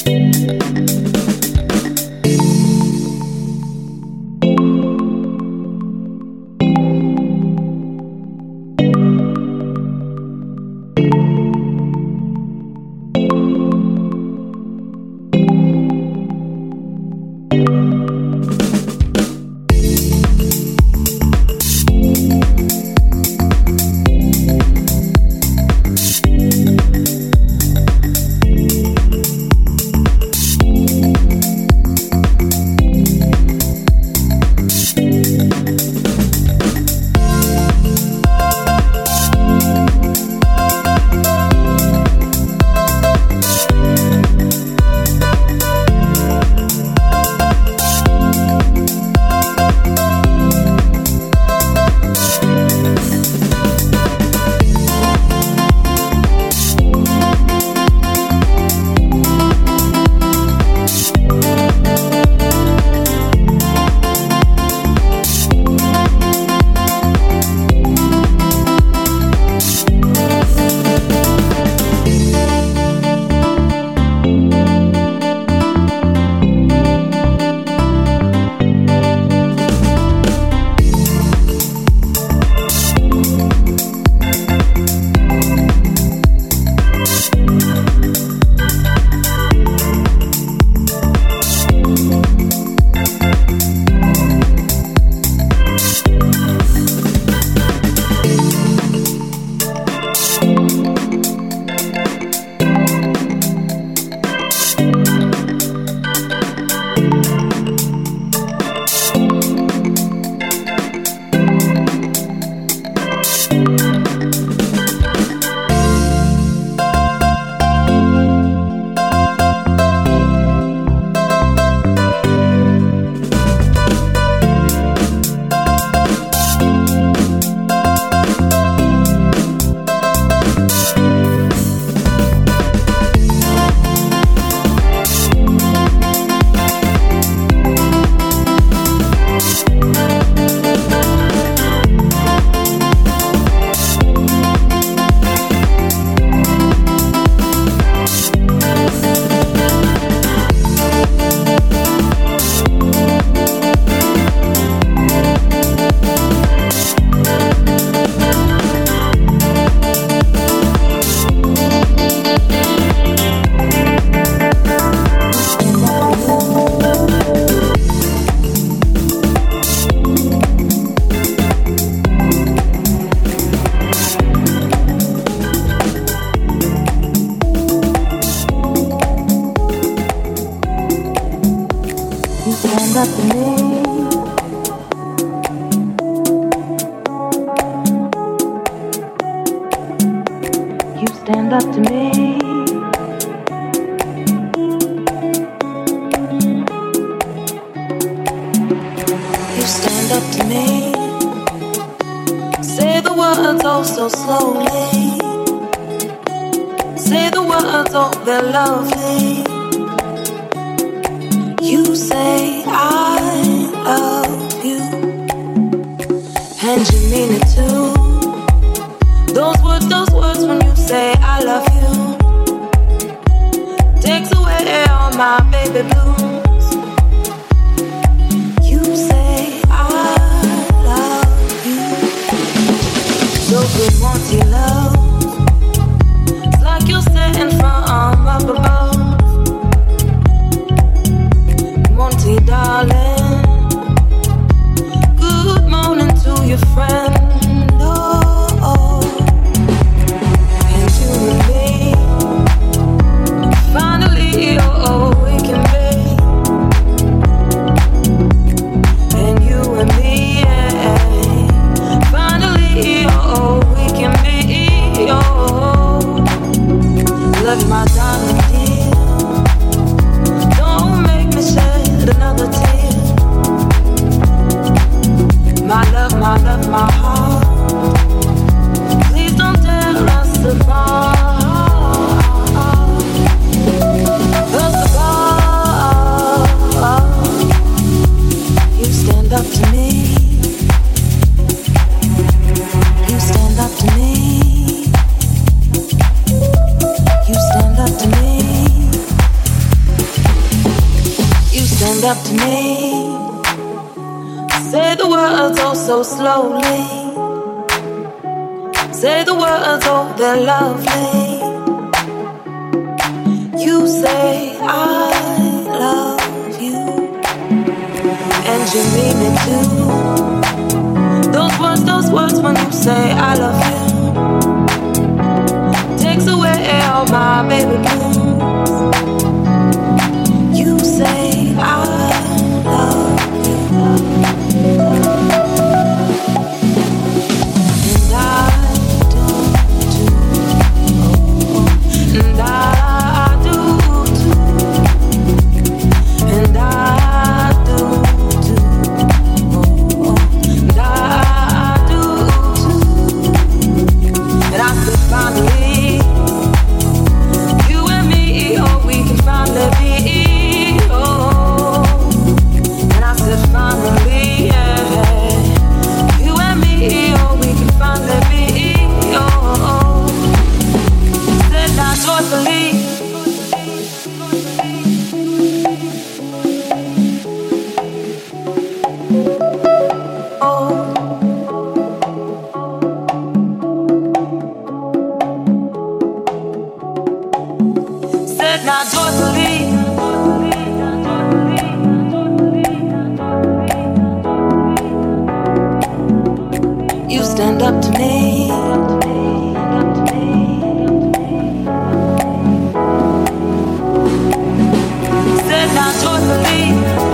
Love my darling. up to me. Say the words oh so slowly. Say the words oh they're lovely. You say I love you, and you mean it too. Those words when you say I love you takes away all my baby blues. You say I love you, and I do too, and I do too, and I do too, and I do too, and I said finally, you and me, oh we can finally be. Finally, yeah. You and me, oh, we can finally be, oh. Said not joyfully. Oh. Said not joyfully. Stand up to me. Said not joyfully.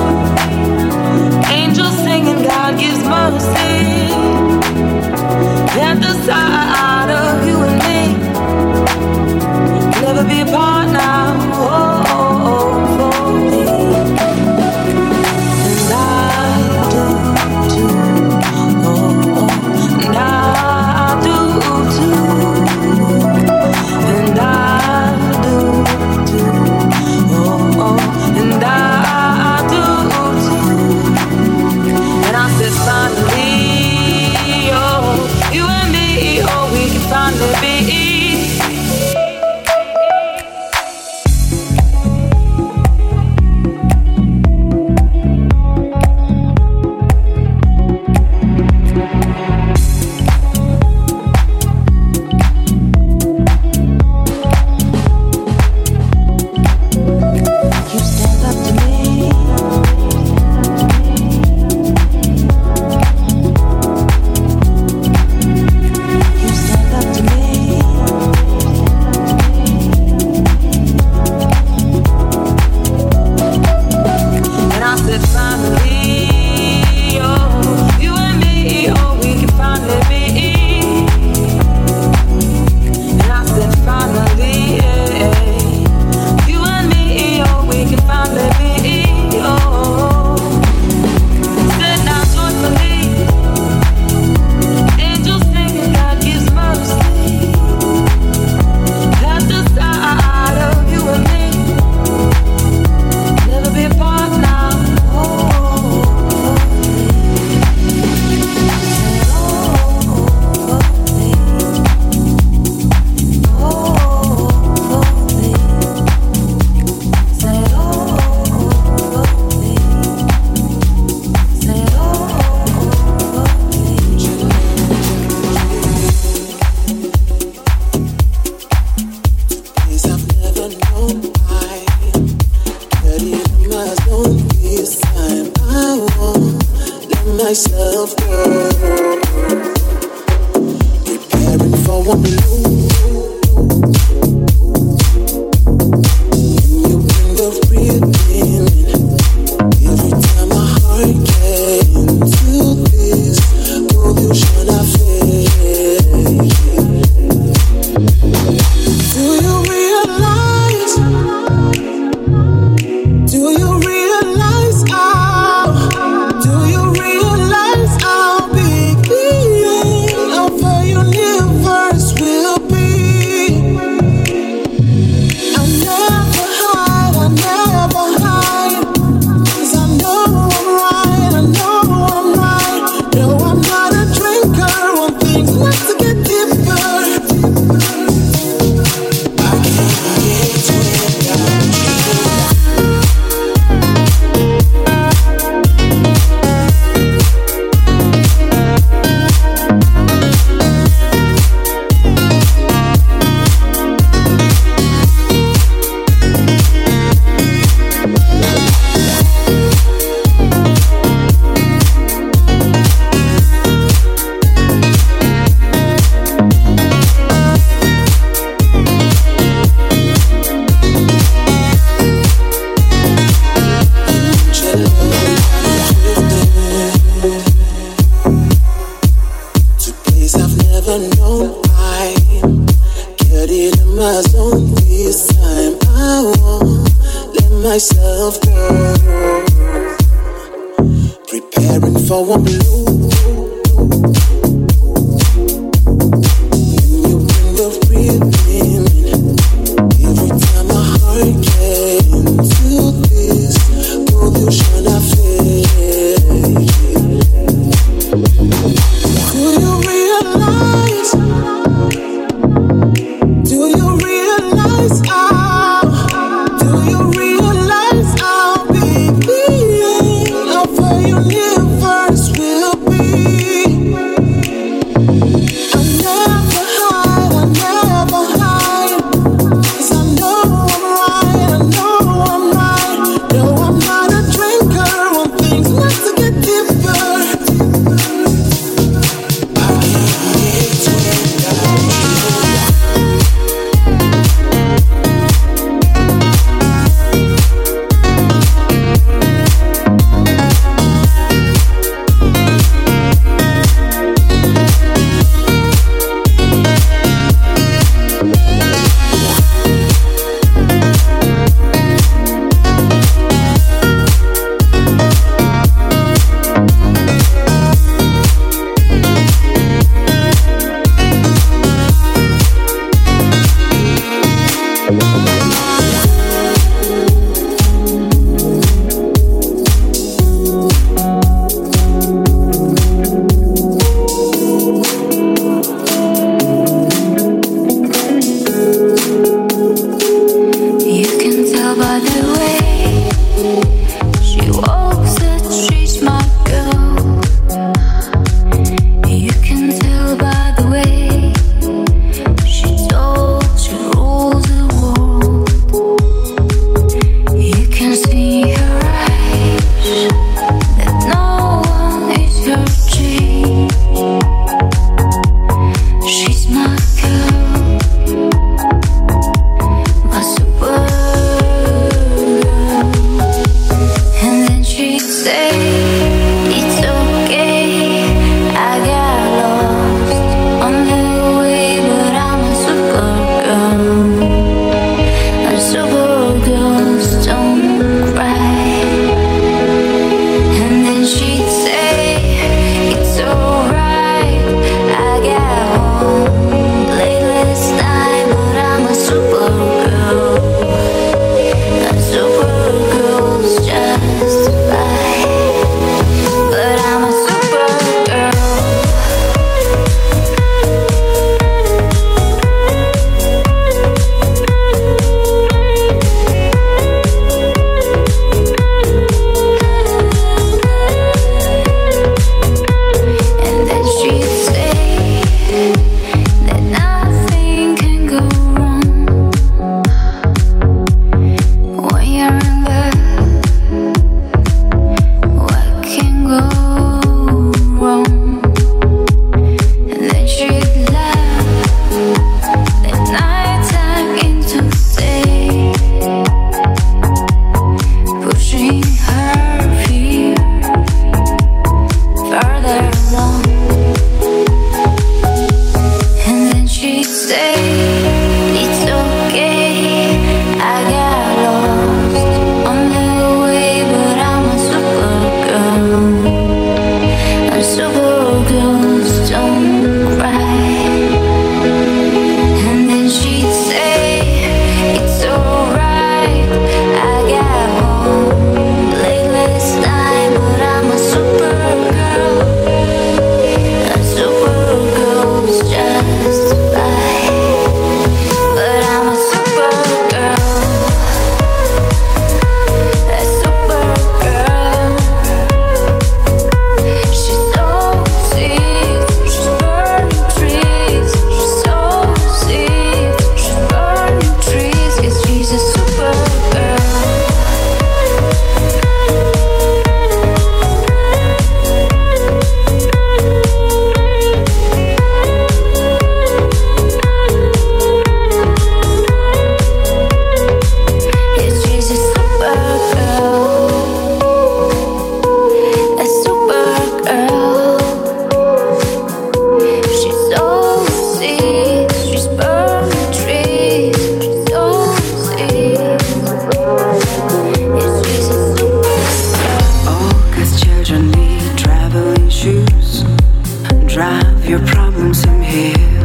Angels singing, God gives mercy. At the side of you and me, never be apart now. Oh, oh, oh, for me. And I do too. And I do too, and I do too, oh, oh, and I do too, and I said finally, oh, you and me, oh, we can finally be. Myself go, preparing for one move. When you bring the breathing, every time my heart gets into this pollution I feel. Do you realize? Do you realize how? Do you realize how big the end of our universe will myself, girl. Preparing for a blow. When you bring the rhythm, every time my heart gets into this pollution I feel. Do you realize? Do you realize? Do you realize I'll be being of a universe will be? I never hide, 'cause I know I'm right, I know I'm right. No, I'm not a drinker, want things not to get deeper. I can't wait without you. your problems from here.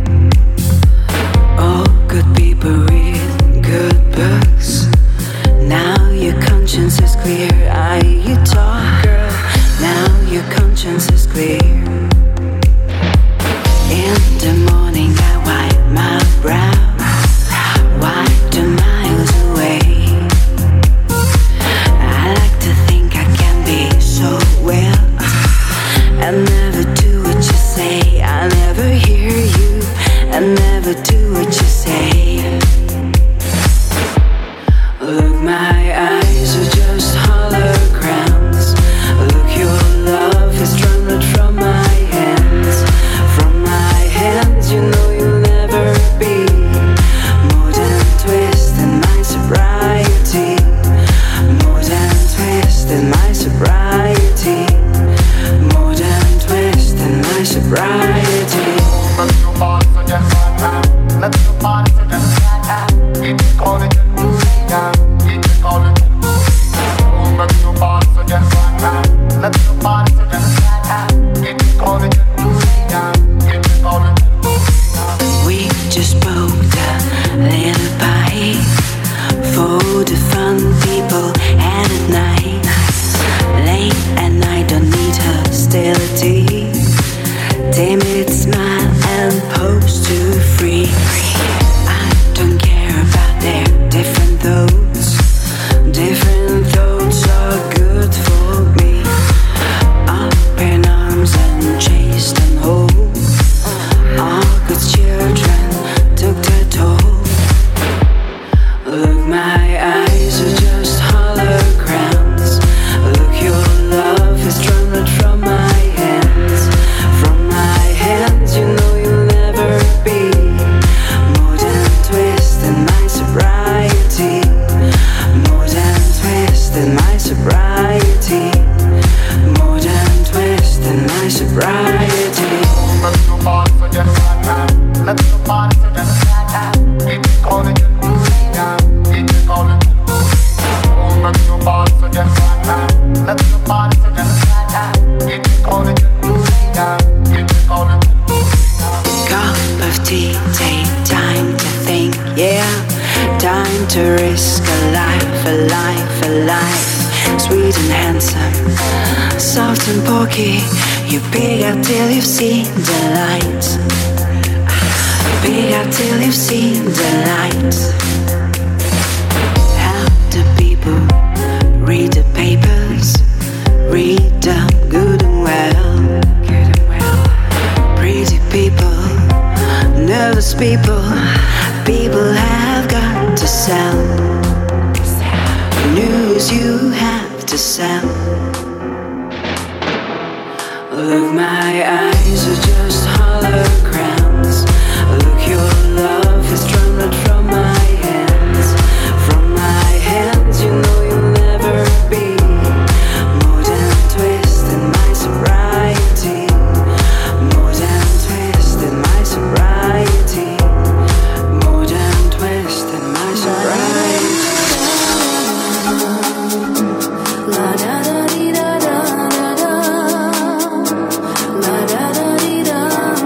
All good people read good books. Now your conscience is clear. I you talk, girl. Now your conscience is clear. In the morning I wipe my brow, wipe the miles away. I like to think I can be so well. I never do what you say. I never hear you. I never do what you say. Look, my eyes are just holograms. Look, your love is drawn out from my hands. From my hands, you know you'll never be more than twist in my sobriety. More than twist in my sobriety. More than twist in my sobriety. Let your body suggest right now. Let your body suggest right now. You can call it a movie now. You can call it a movie now. Let your body suggest right now. Let your body suggest right now. You can call it a movie now. You can call it a movie now. We just spoke the lullaby for the fun people and at night. Late at night, don't need hostility. Timid smile and pose to free. I don't care about their different thoughts. Different thoughts are good for me. Up in arms and chased and whole. All good children took their toll. Look, my eyes are just holograms. Look, your love is drawn out from my hands. From my hands, you know you'll never be more than twist in my sobriety. More than twist in my sobriety. More than twist in my sobriety. Let your body suggest right now. Let your body suggest right now. You can call it a movie now. You can call it a movie now. Let your body suggest right now. Let your body suggest right now. You can call it a movie now. You can call it a movie now. Cup of tea, take time to think, yeah. Time to risk a life, a life, a life. Sweet and handsome, soft and porky. You big up till you've seen the light. Big up till you've seen the light. How do people read the papers? Read them good and well. Good and well. Pretty people, nervous people. People have got to sell. News you have to sell. Look, my eyes are just holograms. Look, your love is drawn out from my hands. From my hands, you know you'll never be more than twist in my sobriety. More than twist in my sobriety. More than twist in my sobriety. La da da dee da da da da. La da da dee da.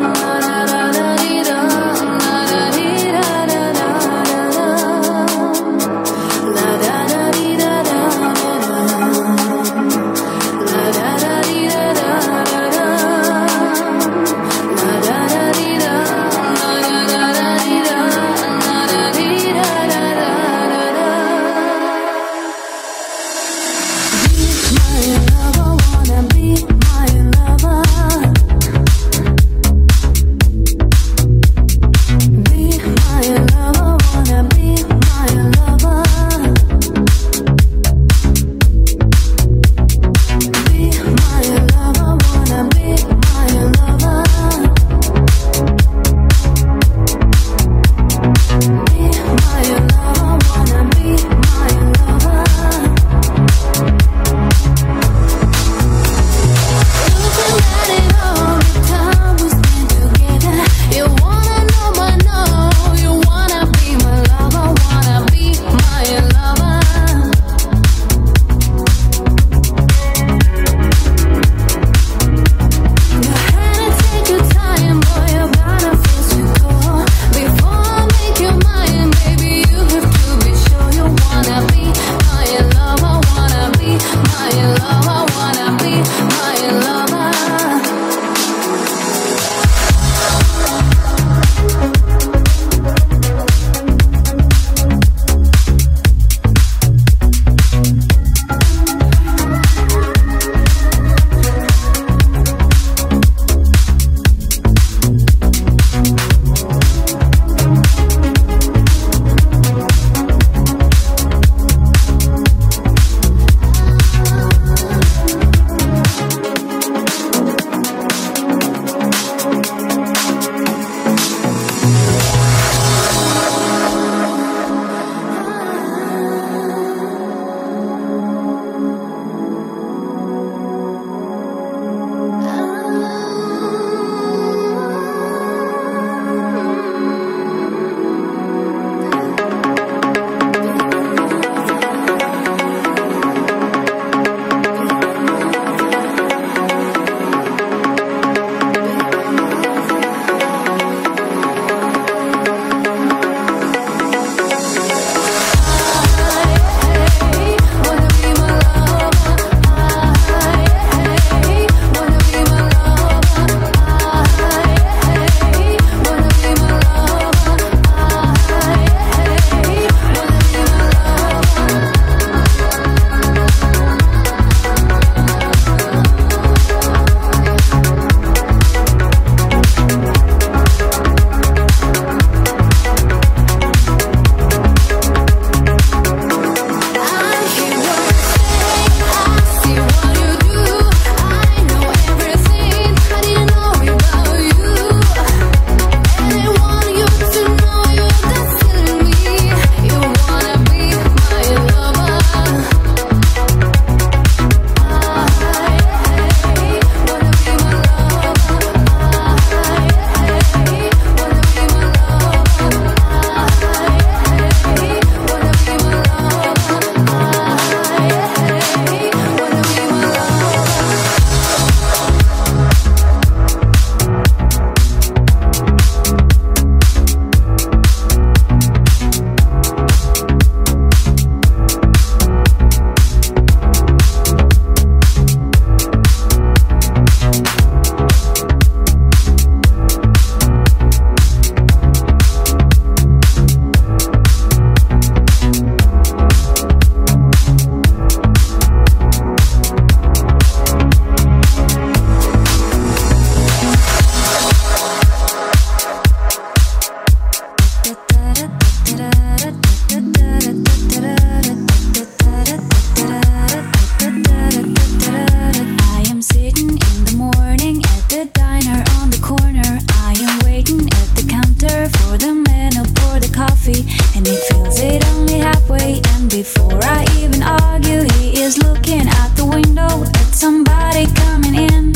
somebody coming in.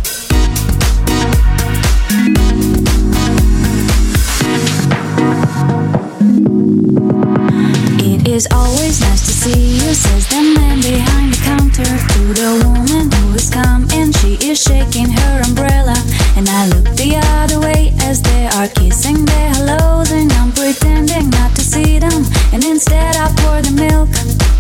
It is always nice to see you, says the man behind the counter to the woman who has come in. She is shaking her umbrella, and I look the other way as they are kissing their hellos, and I'm pretending not to see them, and instead I pour the milk.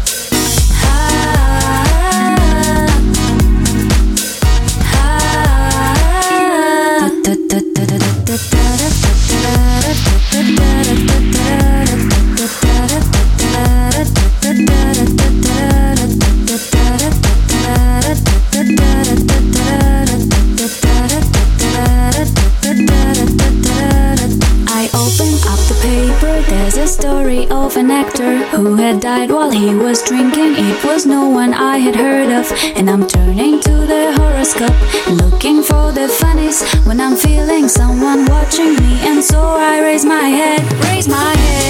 I open up the paper, there's a story of an actor who had died while he was drinking. It was no one I had heard of, and I'm turning to the horoscope, looking for the funnies when I'm feeling someone watching me. And so I raise my head, raise my head,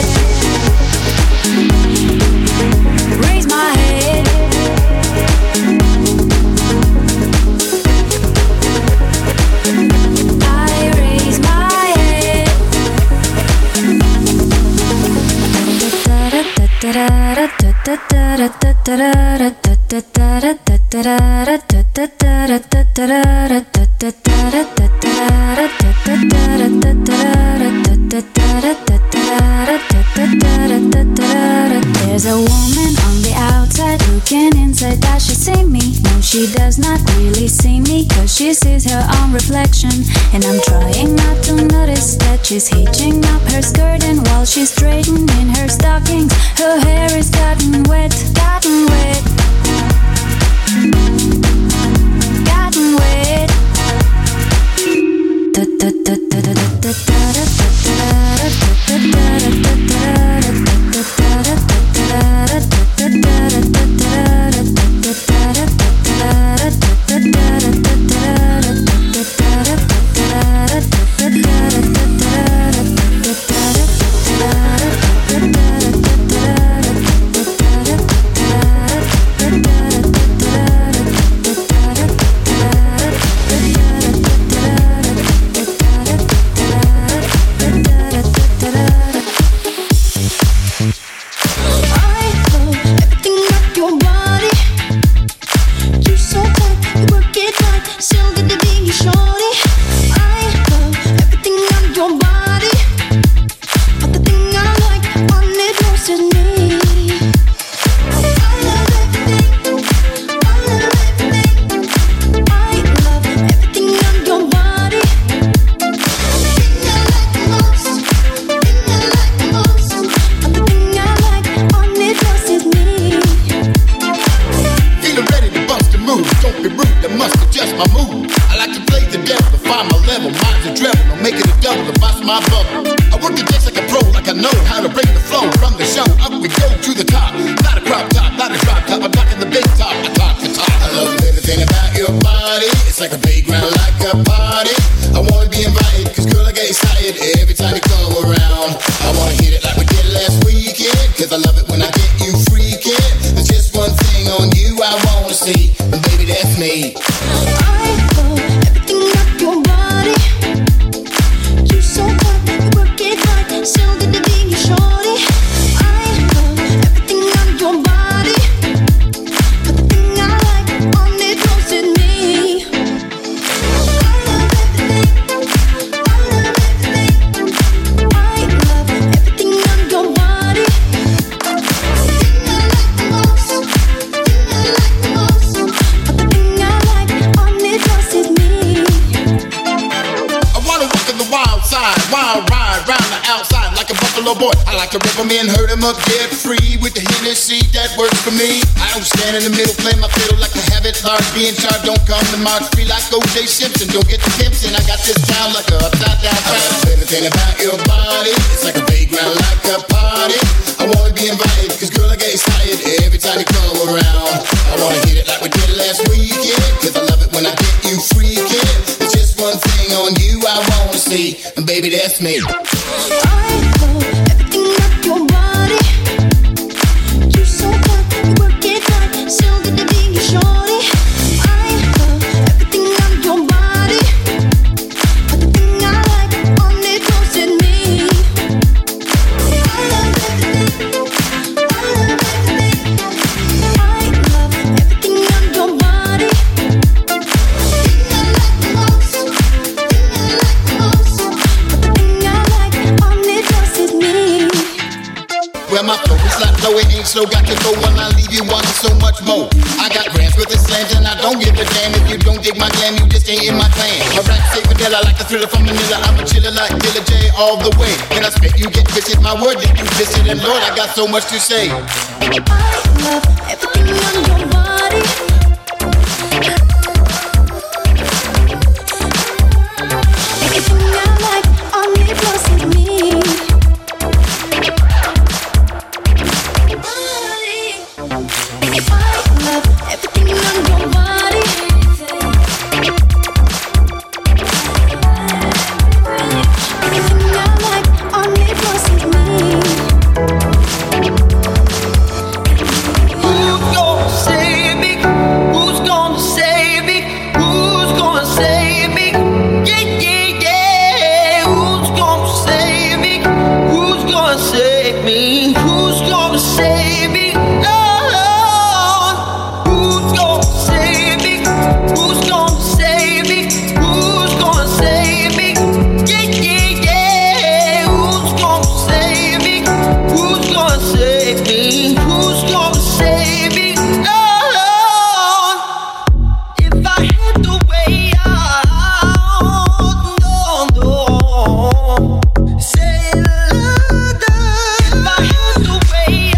raise my head. I raise my head. There's a woman on the outside looking inside. Does she see me? No, she does not really see me, cause she sees her own reflection. And I'm trying not to notice that she's hitching up her skirt, and while she's straightening her stockings, her hair is gotten wet, gotten wet, gotten wet. Get free with the Hennessy, that works for me. I don't stand in the middle, play my fiddle like I have it hard. Be in charge, don't come to March free like O.J. Simpson. Don't get the Simpson, I got this town like a upside down town. I love everything about your body, it's like a playground, like a party. I wanna be invited, cause girl I get excited every time you come around. I wanna hit it like we did last weekend, cause I love it when I get you freaking. There's just one thing on you I wanna see, and baby that's me. I love everything about your body. You so hot, you work it right, so good to be your shorty. I it ain't so. Got to go when I leave you wanting so much more. I got grams with the slams and I don't give a damn if you don't dig my glam. You just ain't in my clan. My rap say Fidel, I like the thriller from Manila. I'm a chiller like Dilla J all the way. And I spit you get twisted. My word that you twisted. And Lord, I got so much to say. I love everything on your body. Everything I like, only flows with me. I love everything on your body. Everything I like, only flows with me. Who's gonna save me? Who's gonna save me? Who's gonna save me? Yeah, yeah, yeah. Who's gonna save me? Who's gonna save me? Who's gonna save me? Oh, who's gonna save me? Who's gonna save me? Who's gonna save me? Yeah, yeah, yeah. Who's gonna save me? Who's gonna save me? Who's gonna save me? Oh, if I had the way out, no, no. Say love, if I had the way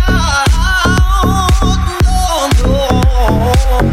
out, no, no.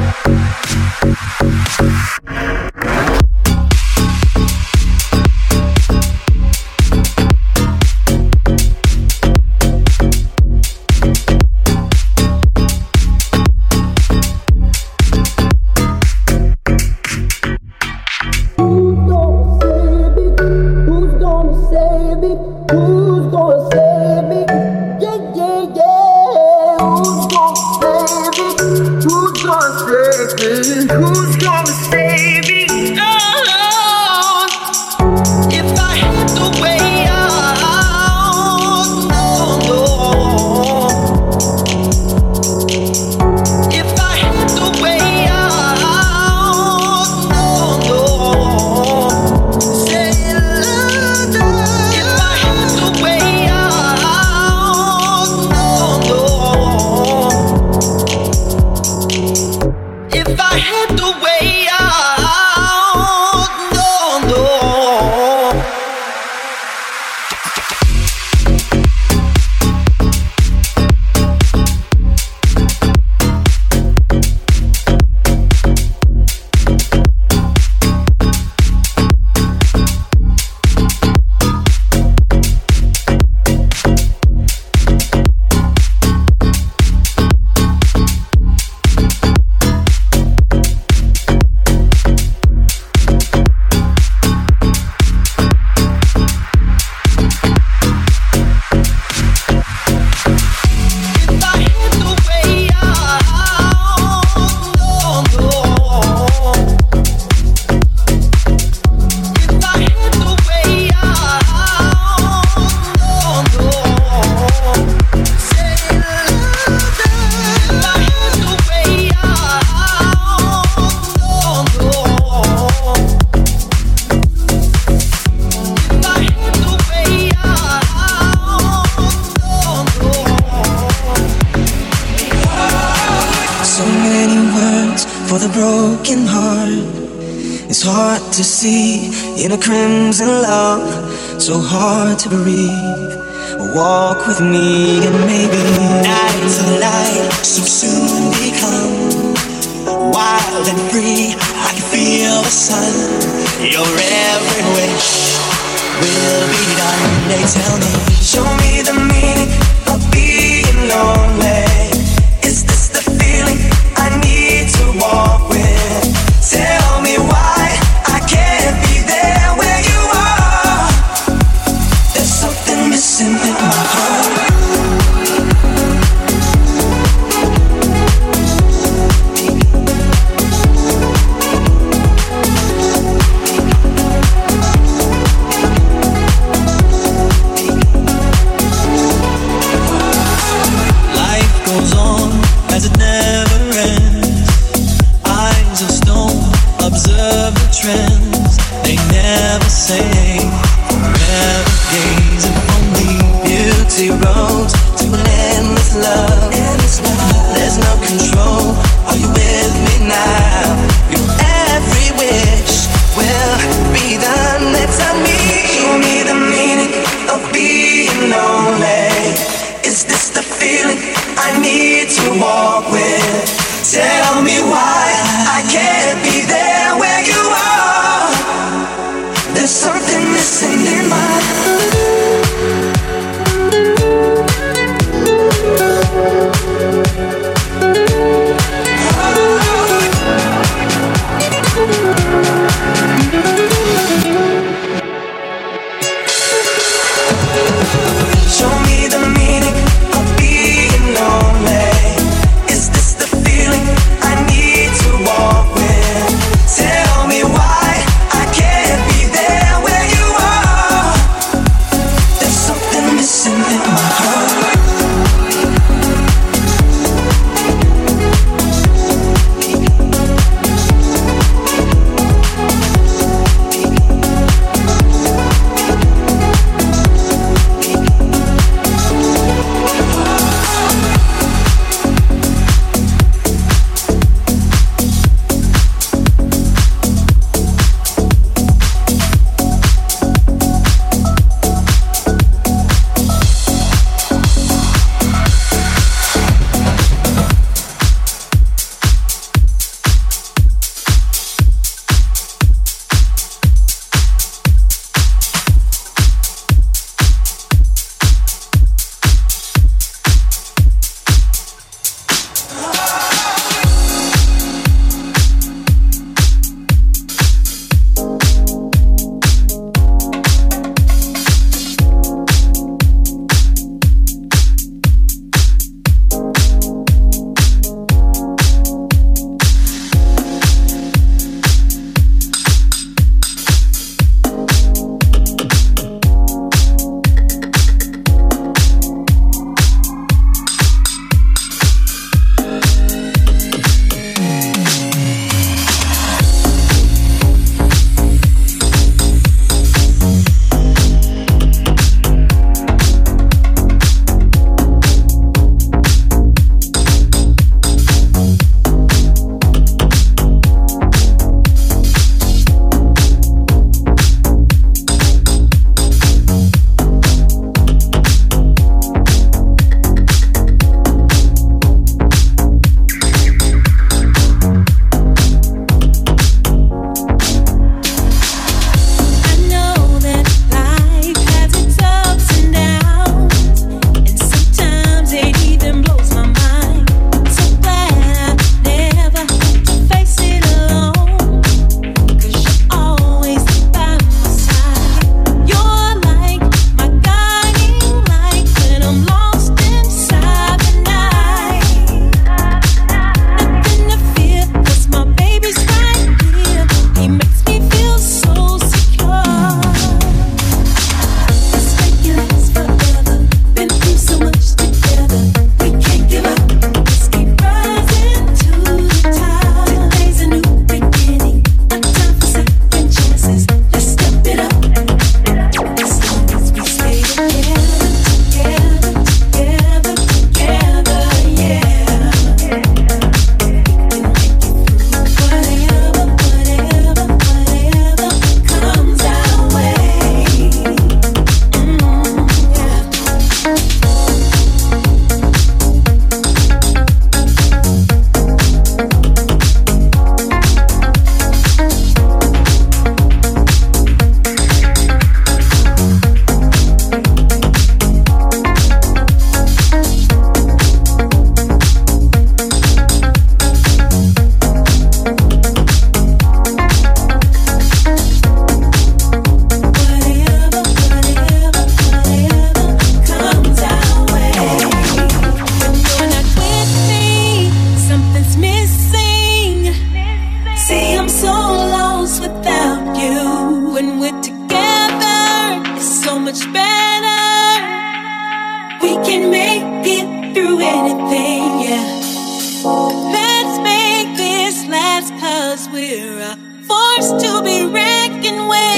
Who's gonna save me? Who's gonna save me? Yeah, yeah, yeah. Who's gonna save me? Who's gonna save me? Who's gonna save me? Oh, if I had the way out, no, no. If I had the way out, no, no. Say love, if I had the way out, no, no. If I had the way out, no, no. If I had the way out, no, no. If I had the way out, no, no. Say love, if I had the way out, no, no. If I had the way out, no, no. So many words for the broken heart. It's hard to see in a crimson love, so hard to breathe. Walk with me and maybe nights of light so soon become wild and free. I can feel the sun. Your every wish will be done. They tell me, show me the meaning of being lonely. Is this the feeling I need to walk with? Tell me why I can't be there where you are. There's something missing in my heart. Life goes on as it never ends. Eyes of stone, observe the trends. They never say forever, gazing only beauty roads to an endless love. There's no control. Are you with me now? Your every wish will be done. Tell me, show me the meaning of being lonely. Is this the feeling I need to walk with? Tell me why I can't be there where you are. There's something missing in my heart. Show me the meaning of being lonely. Is this the feeling I need to walk with? Tell me why I can't be there where you are. There's something missing in my heart.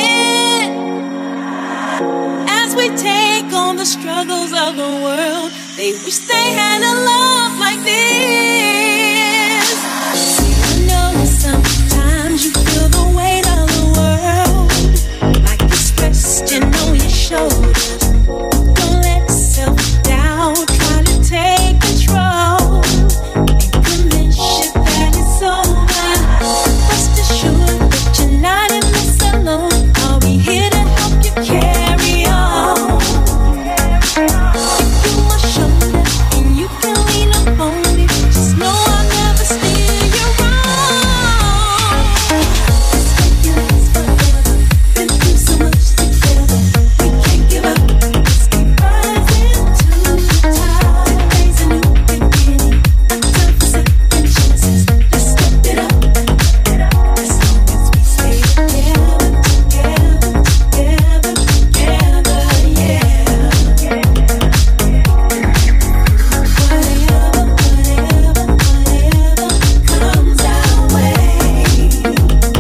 struggles of the world They wish they had a love like this. I know sometimes you feel the weight of the world like it's resting on your shoulders. Don't let self-doubt try to take control and convince you that it's over. Rest assured that you're not in this alone. I'll be here to help you carry on. Give you my shoulder and you can lean up on me. Just know I'll never steer you wrong. Let's make it last forever. Been through so much together. We can't give up. Let's keep rising to the top. Today's a new beginning. Time for second chances. Let's step it up. As long as we stay together, together, together, together, yeah. Whatever comes our way.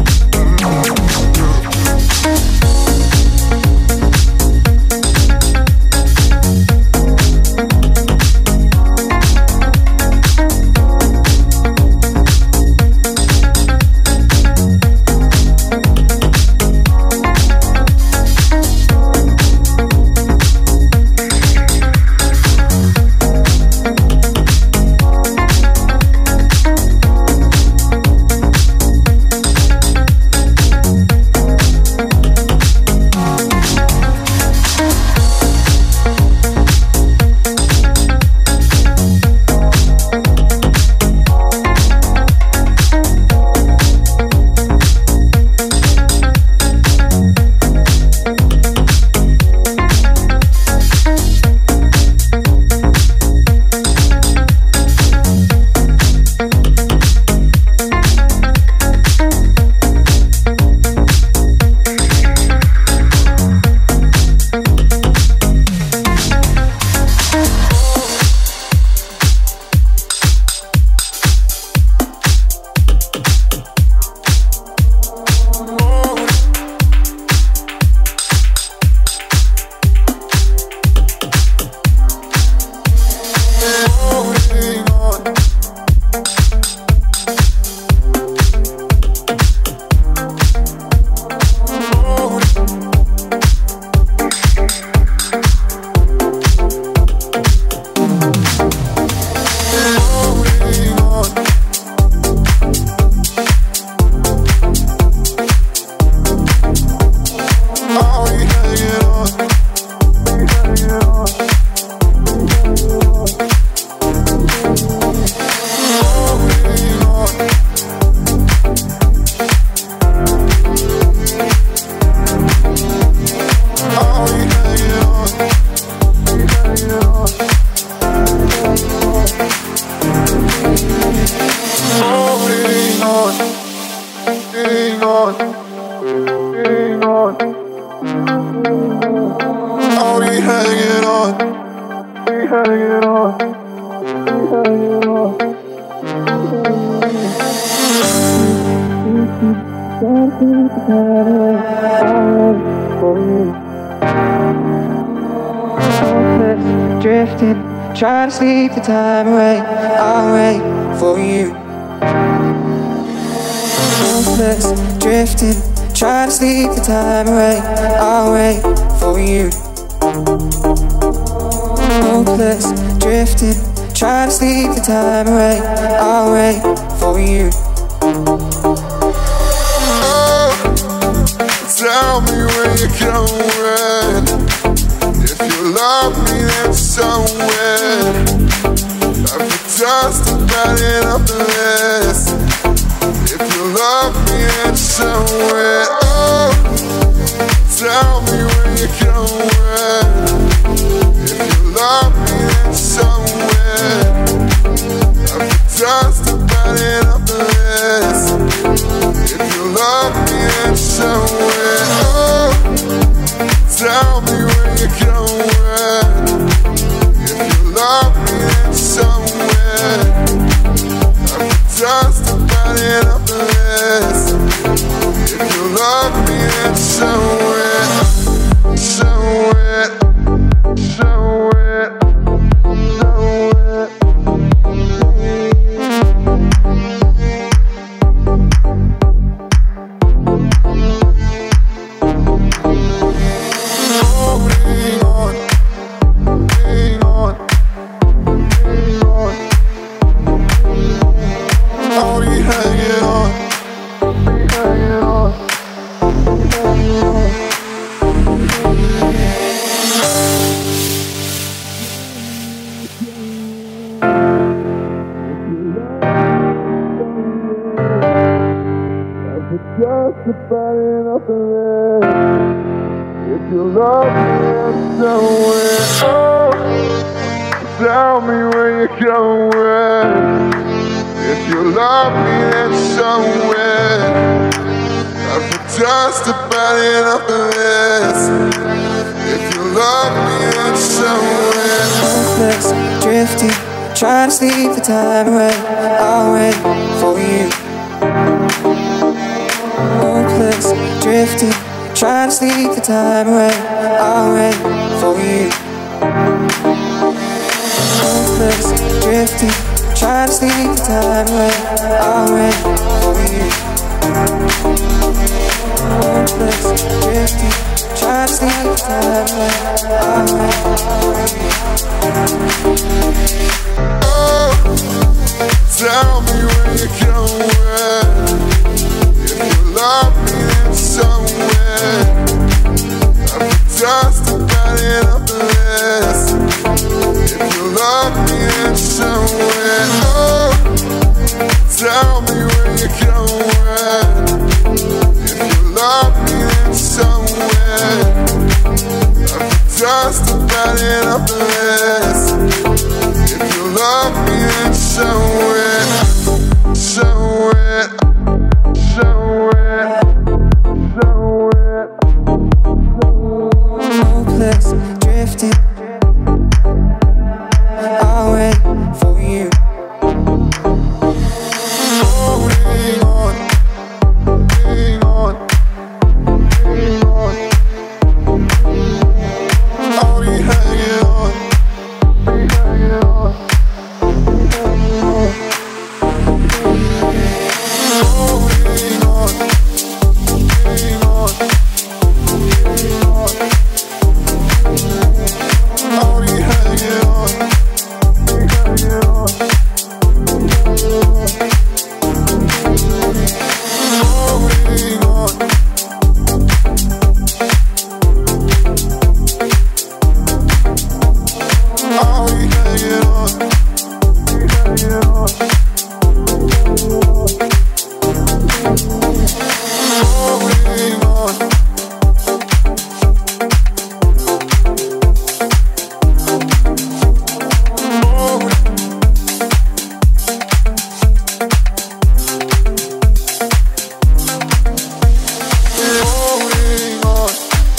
Drifting, trying to sleep the time away. I'll wait for you. Hopeless, drifting, trying to sleep the time away. I'll wait for you. Hopeless, drifting, trying to sleep the time away. I'll wait for you. Tell me where you're going. If you love me, then somewhere I put just about it up the list. If you love me, then somewhere. Oh, tell me where you're going. If you love me, then somewhere I put just about it up the list. If you love me, then somewhere. Oh, tell me where you're going. If you love me, then somewhere I put just about it up the list. If you love me, then somewhere, somewhere, somewhere, somewhere. just about enough of it. If you love me, then somewhere. Oh, tell me where you're going. If you love me, then somewhere. I've just about enough of this. If you love me, then somewhere. Hopeless, drifting, trying to sleep the time away. I'll wait for you. Hopeless, drifting, trying to sleep the time away. I'll wait for you. Hopeless, drifting, trying to sleep the time away. I'll wait for you. Hopeless, drifting, trying to sleep the time away. I'll wait for you. Oh, tell me where you're going. If you love me, then somewhere. I've just about enough of this. If you love me, then somewhere. Oh, tell me where you're going. If you love me, then somewhere. I've just about enough of this. If you love me, then somewhere, somewhere, somewhere, somewhere. Hopeless, drifting, I'll wait for you. Holding on, hang on, hang on. I'll be hanging on, be hanging on, be hanging on. Holding on, hang on, hang on. I'll be hanging on, be hanging on, be hanging on. Holding on. I'll be hanging on, be hanging on, holding on. Holding on.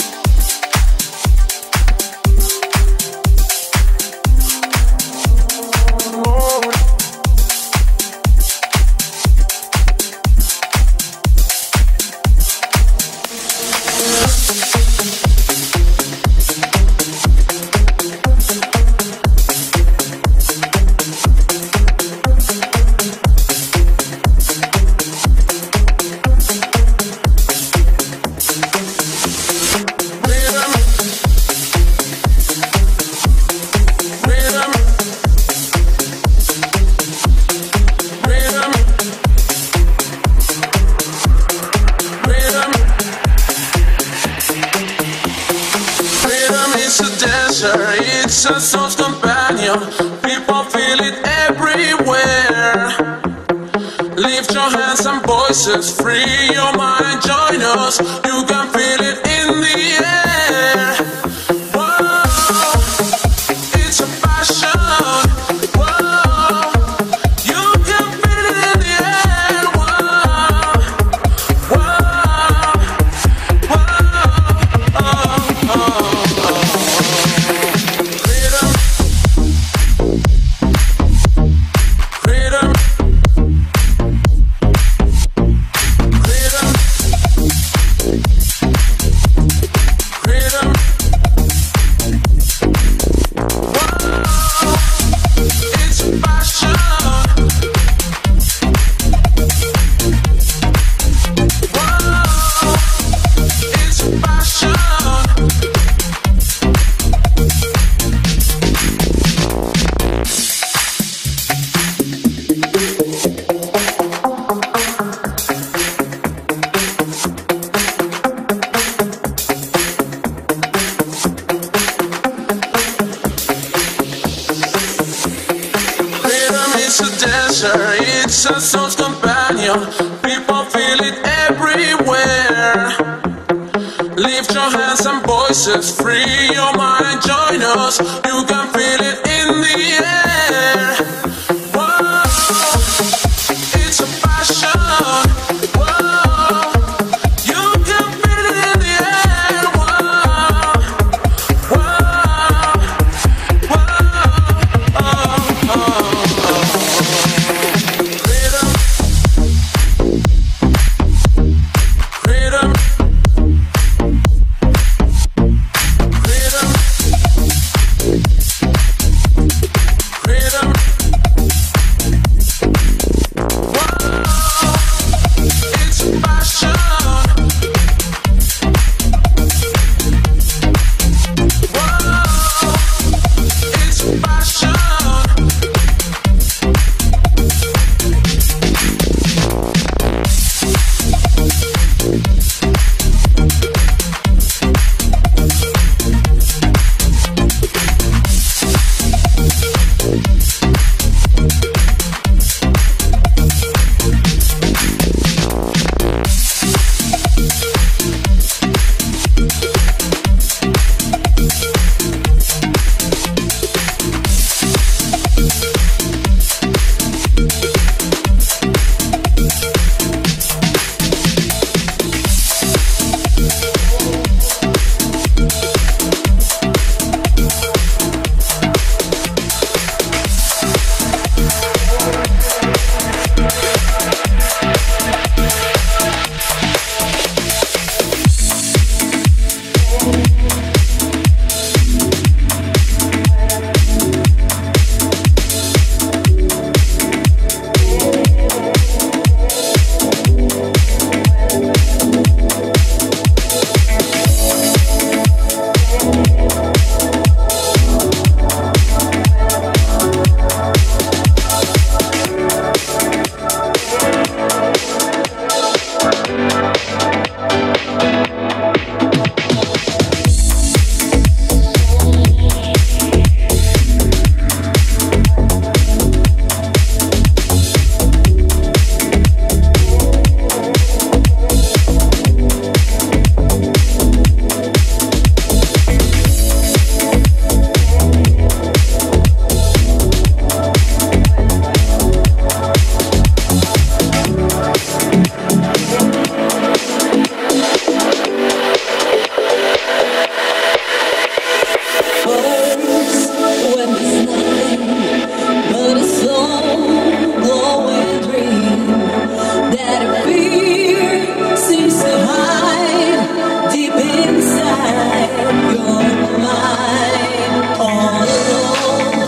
It's a soul's companion. People feel it everywhere. Lift your hands and voices, free your mind, join us. You can feel it in the air. Whoa, it's a passion. Whoa, you can feel it in the air. Whoa, whoa, whoa. It's a soul's companion. People feel it every your hands and voices, free your mind, join us. You can feel it in the air. Whoa, it's a passion. Whoa, you can feel it in the air. Whoa, whoa, whoa, Rhythm, rhythm.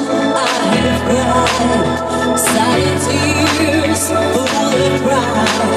Silent tears full of pride.